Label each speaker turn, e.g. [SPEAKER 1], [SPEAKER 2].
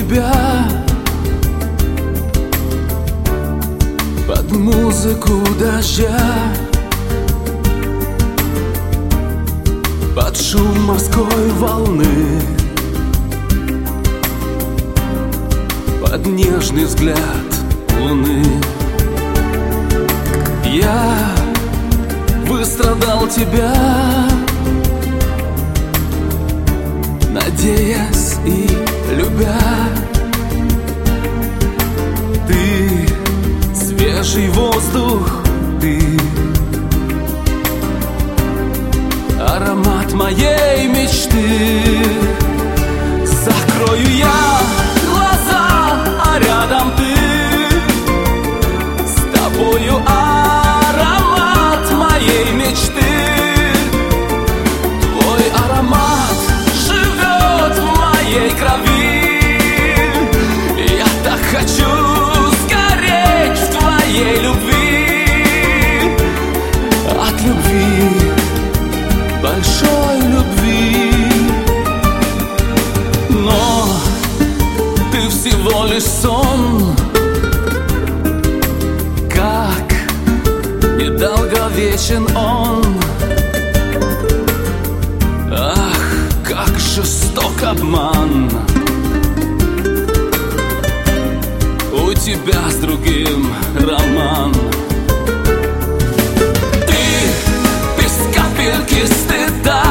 [SPEAKER 1] тебя под музыку дождя, под шум морской волны, под нежный взгляд луны. Я выстрадал тебя, надеясь и любя. Ты свежий воздух, ты аромат моей мечты. Закрою я глаза, а рядом ты, с тобою аромат моей мечты. Твой аромат живет в моей крови. Я так хочу сгореть в твоей любви. От любви, большой любви. Но ты всего лишь сон, как недолговечен он. Ах, как жесток обман. У тебя с другим роман. Ты без капельки стыда,